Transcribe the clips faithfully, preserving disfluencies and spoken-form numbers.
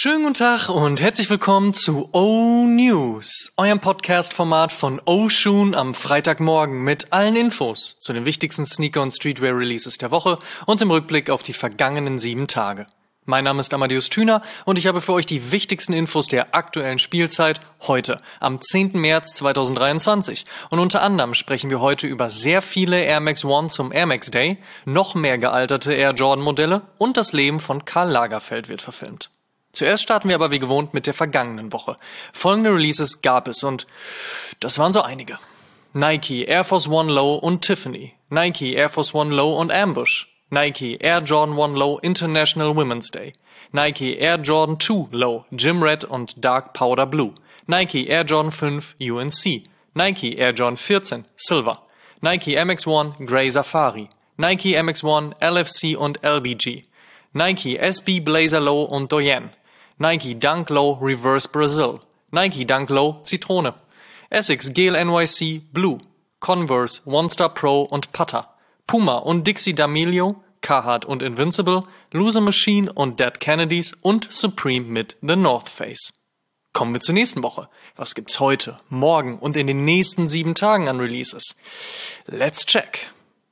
Schönen guten Tag und herzlich willkommen zu O-News, eurem Podcast-Format von O-Shoon am Freitagmorgen mit allen Infos zu den wichtigsten Sneaker- und Streetwear-Releases der Woche und im Rückblick auf die vergangenen sieben Tage. Mein Name ist Amadeus Thüner und ich habe für euch die wichtigsten Infos der aktuellen Spielzeit heute, am zehnten März zweitausenddreiundzwanzig. Und unter anderem sprechen wir heute über sehr viele Air Max One zum Air Max Day, noch mehr gealterte Air Jordan Modelle und das Leben von Karl Lagerfeld wird verfilmt. Zuerst starten wir aber wie gewohnt mit der vergangenen Woche. Folgende Releases gab es und das waren so einige. Nike, Air Force One Low und Tiffany. Nike, Air Force One Low und Ambush. Nike, Air Jordan One Low International Women's Day. Nike, Air Jordan Two Low Gym Red und Dark Powder Blue. Nike, Air Jordan Five U N C. Nike, Air Jordan fourteen Silver. Nike, M X One Grey Safari. Nike, M X One L F C und L B G. Nike, S B Blazer Low und Doyen. Nike Dunk Low Reverse Brazil. Nike Dunk Low Zitrone. Essex Gel N Y C Blue. Converse One Star Pro und Putter. Puma und Dixie D'Amelio. Carhartt und Invincible. Loser Machine und Dead Kennedys und Supreme mit The North Face. Kommen wir zur nächsten Woche. Was gibt's heute, morgen und in den nächsten sieben Tagen an Releases? Let's check.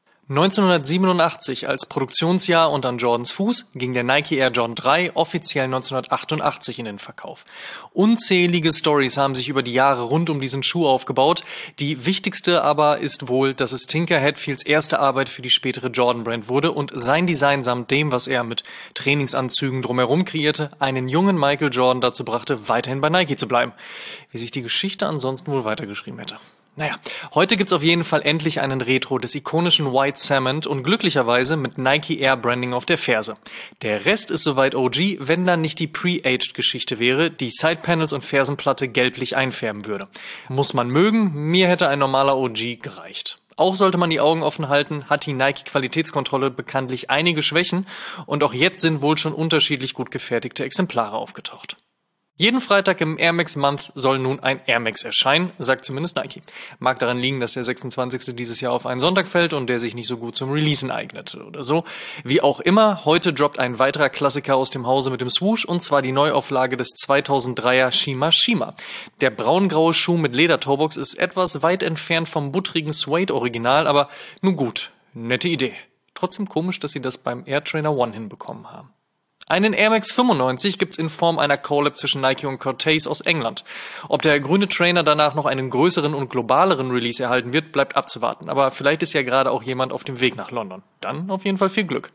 neunzehnhundertsiebenundachtzig als Produktionsjahr und an Jordans Fuß ging der Nike Air Jordan drei offiziell neunzehnhundertachtundachtzig in den Verkauf. Unzählige Stories haben sich über die Jahre rund um diesen Schuh aufgebaut. Die wichtigste aber ist wohl, dass es Tinker Hatfields erste Arbeit für die spätere Jordan-Brand wurde und sein Design samt dem, was er mit Trainingsanzügen drumherum kreierte, einen jungen Michael Jordan dazu brachte, weiterhin bei Nike zu bleiben. Wie sich die Geschichte ansonsten wohl weitergeschrieben hätte. Naja, heute gibt's auf jeden Fall endlich einen Retro des ikonischen White Cement und glücklicherweise mit Nike Air Branding auf der Ferse. Der Rest ist soweit O G, wenn dann nicht die Pre-Aged-Geschichte wäre, die Sidepanels und Fersenplatte gelblich einfärben würde. Muss man mögen, mir hätte ein normaler O G gereicht. Auch sollte man die Augen offen halten, hat die Nike-Qualitätskontrolle bekanntlich einige Schwächen und auch jetzt sind wohl schon unterschiedlich gut gefertigte Exemplare aufgetaucht. Jeden Freitag im Air Max Month soll nun ein Air Max erscheinen, sagt zumindest Nike. Mag daran liegen, dass der sechsundzwanzigste dieses Jahr auf einen Sonntag fällt und der sich nicht so gut zum Releasen eignet oder so. Wie auch immer, heute droppt ein weiterer Klassiker aus dem Hause mit dem Swoosh und zwar die Neuauflage des zweitausenddreier Shima Shima. Der braungraue Schuh mit Leder-Toebox ist etwas weit entfernt vom buttrigen Suede-Original, aber nun gut, nette Idee. Trotzdem komisch, dass sie das beim Air Trainer One hinbekommen haben. Einen Air Max fünfundneunzig gibt's in Form einer Collab zwischen Nike und Cortez aus England. Ob der grüne Trainer danach noch einen größeren und globaleren Release erhalten wird, bleibt abzuwarten. Aber vielleicht ist ja gerade auch jemand auf dem Weg nach London. Dann auf jeden Fall viel Glück.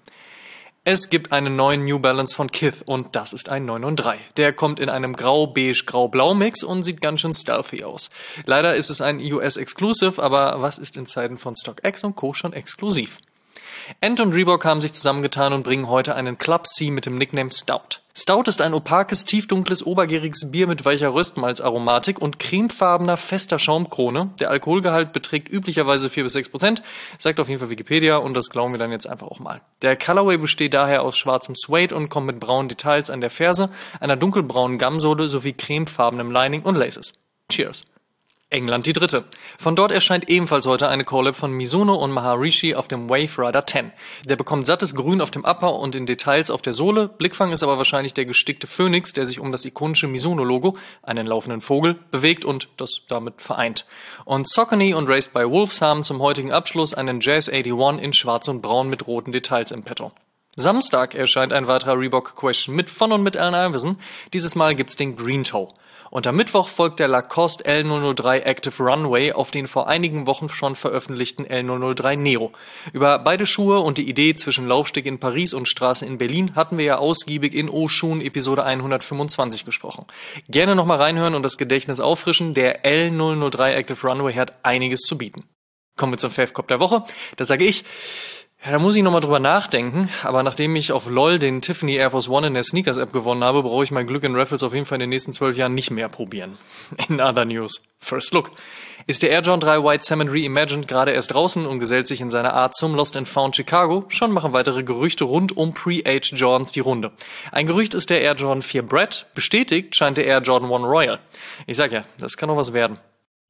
Es gibt einen neuen New Balance von Kith und das ist ein neun neun drei. Der kommt in einem Grau-Beige-Grau-Blau-Mix und sieht ganz schön stealthy aus. Leider ist es ein U S-Exclusive, aber was ist in Zeiten von StockX und Co. schon exklusiv? Ant und Reebok haben sich zusammengetan und bringen heute einen Club C mit dem Nickname Stout. Stout ist ein opakes, tiefdunkles, obergäriges Bier mit weicher Röstmalzaromatik und cremefarbener, fester Schaumkrone. Der Alkoholgehalt beträgt üblicherweise vier bis sechs Prozent, sagt auf jeden Fall Wikipedia und das glauben wir dann jetzt einfach auch mal. Der Colorway besteht daher aus schwarzem Suede und kommt mit braunen Details an der Ferse, einer dunkelbraunen Gumsohle sowie cremefarbenem Lining und Laces. Cheers! England die dritte. Von dort erscheint ebenfalls heute eine Collab von Mizuno und Maharishi auf dem Wave Rider zehn. Der bekommt sattes Grün auf dem Upper und in Details auf der Sohle. Blickfang ist aber wahrscheinlich der gestickte Phönix, der sich um das ikonische Mizuno-Logo, einen laufenden Vogel, bewegt und das damit vereint. Und Saucony und Raised by Wolves haben zum heutigen Abschluss einen Jazz einundachtzig in schwarz und braun mit roten Details im Petto. Samstag erscheint ein weiterer Reebok Question mit von und mit Allen Iverson. Dieses Mal gibt's den Green Toe. Und am Mittwoch folgt der Lacoste L null null drei Active Runway auf den vor einigen Wochen schon veröffentlichten L null null drei Nero. Über beide Schuhe und die Idee zwischen Laufsteg in Paris und Straße in Berlin hatten wir ja ausgiebig in O-Shoon Episode hundertfünfundzwanzig gesprochen. Gerne nochmal reinhören und das Gedächtnis auffrischen, der L null null drei Active Runway hat einiges zu bieten. Kommen wir zum Fave-Cop der Woche. Da sage ich, ja, da muss ich nochmal drüber nachdenken, aber nachdem ich auf LOL den Tiffany Air Force One in der Sneakers-App gewonnen habe, brauche ich mein Glück in Raffles auf jeden Fall in den nächsten zwölf Jahren nicht mehr probieren. In other news. First Look. Ist der Air Jordan drei White Cement Reimagined gerade erst draußen und gesellt sich in seiner Art zum Lost and Found Chicago, schon machen weitere Gerüchte rund um Pre-Aged Jordans die Runde. Ein Gerücht ist der Air Jordan vier Bred, bestätigt scheint der Air Jordan eins Royal. Ich sag ja, das kann noch was werden.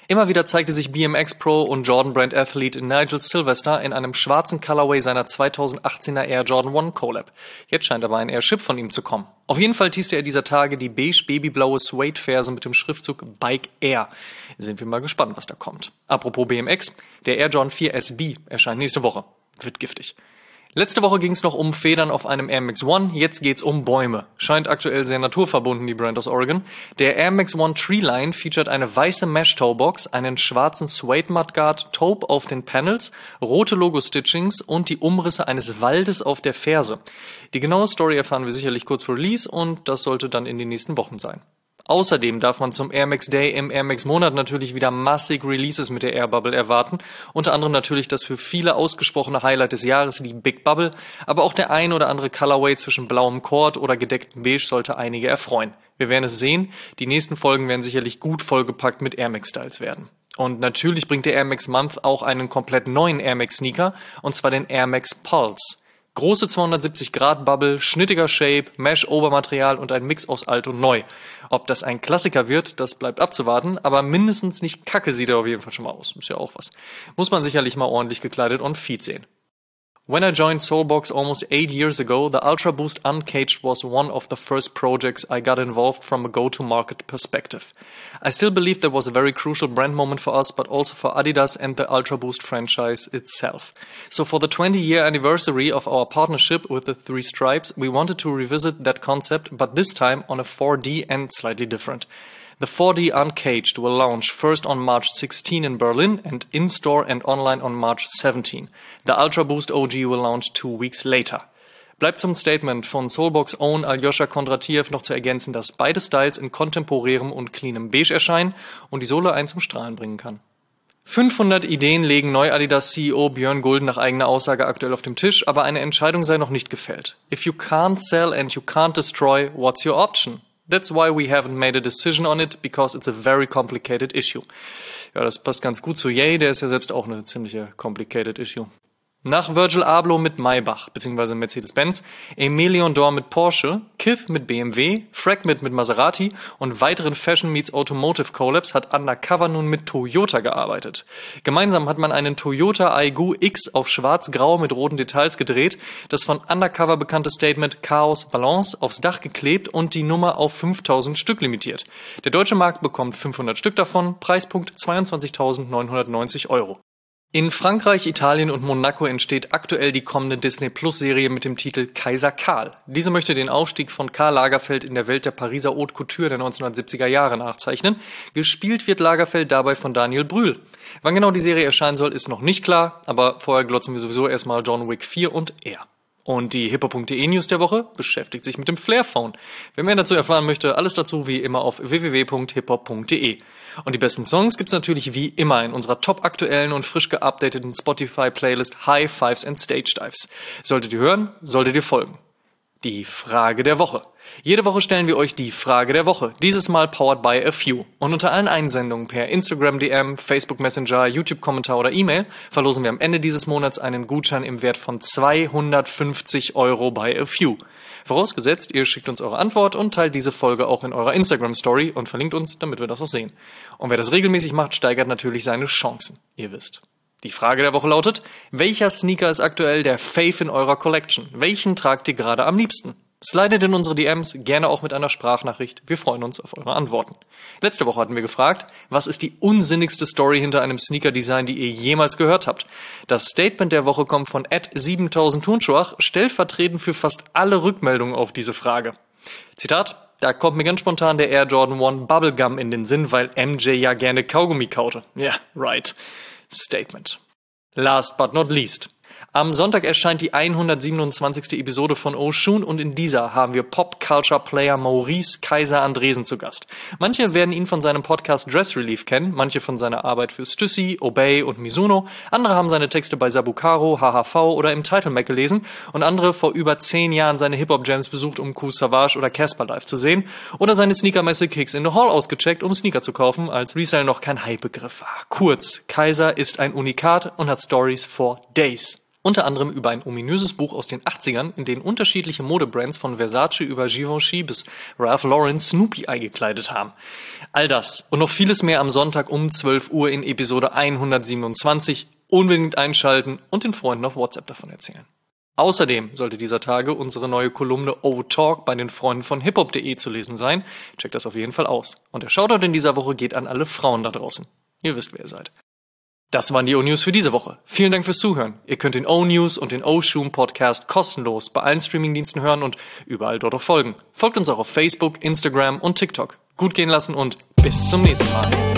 Immer wieder zeigte sich B M X Pro und Jordan Brand Athlete Nigel Sylvester in einem schwarzen Colorway seiner zweitausendachtzehner Air Jordan eins Collab. Jetzt scheint aber ein Airship von ihm zu kommen. Auf jeden Fall teaste er dieser Tage die beige-babyblaue Suede-Ferse mit dem Schriftzug Bike Air. Sind wir mal gespannt, was da kommt. Apropos B M X, der Air Jordan vier S B erscheint nächste Woche. Wird giftig. Letzte Woche ging es noch um Federn auf einem Air Max One, jetzt geht's um Bäume. Scheint aktuell sehr naturverbunden, die Brand aus Oregon. Der Air Max One Treeline featuret eine weiße Mesh-Toe-Box, einen schwarzen Suede Mudguard, Taupe auf den Panels, rote Logo-Stitchings und die Umrisse eines Waldes auf der Ferse. Die genaue Story erfahren wir sicherlich kurz vor Release und das sollte dann in den nächsten Wochen sein. Außerdem darf man zum Air Max Day im Air Max Monat natürlich wieder massig Releases mit der Air Bubble erwarten. Unter anderem natürlich das für viele ausgesprochene Highlight des Jahres, die Big Bubble. Aber auch der ein oder andere Colorway zwischen blauem Cord oder gedecktem Beige sollte einige erfreuen. Wir werden es sehen. Die nächsten Folgen werden sicherlich gut vollgepackt mit Air Max Styles werden. Und natürlich bringt der Air Max Month auch einen komplett neuen Air Max Sneaker, und zwar den Air Max Pulse. Große zweihundertsiebzig Grad Bubble, schnittiger Shape, Mesh-Obermaterial und ein Mix aus alt und neu. Ob das ein Klassiker wird, das bleibt abzuwarten, aber mindestens nicht kacke sieht er auf jeden Fall schon mal aus. Ist ja auch was. Muss man sicherlich mal ordentlich gekleidet on feet sehen. When I joined Soulbox almost eight years ago, the Ultra Boost Uncaged was one of the first projects I got involved from a go-to-market perspective. I still believe that was a very crucial brand moment for us, but also for Adidas and the Ultra Boost franchise itself. So for the twenty-year anniversary of our partnership with the Three Stripes, we wanted to revisit that concept, but this time on a four D and slightly different. The four D Uncaged will launch first on March sixteenth in Berlin and in-store and online on March seventeenth. The Ultra Boost O G will launch two weeks later. Bleibt zum Statement von Soulbox Own Aljoscha Kondratiev noch zu ergänzen, dass beide Styles in kontemporärem und cleanem Beige erscheinen und die Sohle einen zum Strahlen bringen kann. fünfhundert Ideen legen Neu-Adidas C E O Björn Gulden nach eigener Aussage aktuell auf dem Tisch, aber eine Entscheidung sei noch nicht gefällt. If you can't sell and you can't destroy, what's your option? That's why we haven't made a decision on it, because it's a very complicated issue. Ja, das passt ganz gut zu Ye, der ist ja selbst auch eine ziemliche complicated issue. Nach Virgil Abloh mit Maybach bzw. Mercedes-Benz, Emelion Dor mit Porsche, Kith mit B M W, Fragment mit Maserati und weiteren Fashion meets Automotive Collabs hat Undercover nun mit Toyota gearbeitet. Gemeinsam hat man einen Toyota Aygo X auf schwarz-grau mit roten Details gedreht, das von Undercover bekannte Statement Chaos Balance aufs Dach geklebt und die Nummer auf fünftausend Stück limitiert. Der deutsche Markt bekommt fünfhundert Stück davon, Preispunkt zweiundzwanzigtausendneunhundertneunzig Euro. In Frankreich, Italien und Monaco entsteht aktuell die kommende Disney-Plus-Serie mit dem Titel Kaiser Karl. Diese möchte den Aufstieg von Karl Lagerfeld in der Welt der Pariser Haute Couture der neunzehnhundertsiebziger Jahre nachzeichnen. Gespielt wird Lagerfeld dabei von Daniel Brühl. Wann genau die Serie erscheinen soll, ist noch nicht klar, aber vorher glotzen wir sowieso erstmal John Wick vier und er. Und die hiphop punkt de News der Woche beschäftigt sich mit dem Flair-Phone. Wer mehr dazu erfahren möchte, alles dazu wie immer auf w w w punkt hiphop punkt de. Und die besten Songs gibt's natürlich wie immer in unserer top aktuellen und frisch geupdateten Spotify-Playlist High Fives and Stage Dives. Solltet ihr hören, solltet ihr folgen. Die Frage der Woche. Jede Woche stellen wir euch die Frage der Woche, dieses Mal powered by A Few. Und unter allen Einsendungen per Instagram D M, Facebook Messenger, YouTube-Kommentar oder E-Mail verlosen wir am Ende dieses Monats einen Gutschein im Wert von zweihundertfünfzig Euro bei A Few. Vorausgesetzt, ihr schickt uns eure Antwort und teilt diese Folge auch in eurer Instagram-Story und verlinkt uns, damit wir das auch sehen. Und wer das regelmäßig macht, steigert natürlich seine Chancen, ihr wisst. Die Frage der Woche lautet, welcher Sneaker ist aktuell der Fave in eurer Collection? Welchen tragt ihr gerade am liebsten? Slidet in unsere D Ms, gerne auch mit einer Sprachnachricht. Wir freuen uns auf eure Antworten. Letzte Woche hatten wir gefragt, was ist die unsinnigste Story hinter einem Sneaker-Design, die ihr jemals gehört habt? Das Statement der Woche kommt von at siebentausend Turnschuach, stellvertretend für fast alle Rückmeldungen auf diese Frage. Zitat, da kommt mir ganz spontan der Air Jordan eins Bubblegum in den Sinn, weil M J ja gerne Kaugummi kaute. Ja, yeah, right. Statement. Last but not least. Am Sonntag erscheint die hundertsiebenundzwanzigste Episode von Oshun und in dieser haben wir Pop-Culture-Player Maurice Kaiser Andresen zu Gast. Manche werden ihn von seinem Podcast Dress Relief kennen, manche von seiner Arbeit für Stüssi, Obey und Mizuno, andere haben seine Texte bei Sabucaro, H H V oder im Title Mac gelesen und andere vor über zehn Jahren seine Hip-Hop-Jams besucht, um Kool Savas oder Casper live zu sehen oder seine Sneakermesse Kicks in the Hall ausgecheckt, um Sneaker zu kaufen, als Resale noch kein Hype-Begriff war. Kurz, Kaiser ist ein Unikat und hat Stories for Days. Unter anderem über ein ominöses Buch aus den achtzigern, in dem unterschiedliche Modebrands von Versace über Givenchy bis Ralph Lauren Snoopy eingekleidet haben. All das und noch vieles mehr am Sonntag um zwölf Uhr in Episode hundertsiebenundzwanzig. Unbedingt einschalten und den Freunden auf WhatsApp davon erzählen. Außerdem sollte dieser Tage unsere neue Kolumne O-Talk bei den Freunden von hiphop punkt de zu lesen sein. Checkt das auf jeden Fall aus. Und der Shoutout in dieser Woche geht an alle Frauen da draußen. Ihr wisst, wer ihr seid. Das waren die O-News für diese Woche. Vielen Dank fürs Zuhören. Ihr könnt den O-News und den O-Shoom Podcast kostenlos bei allen Streamingdiensten hören und überall dort auch folgen. Folgt uns auch auf Facebook, Instagram und TikTok. Gut gehen lassen und bis zum nächsten Mal.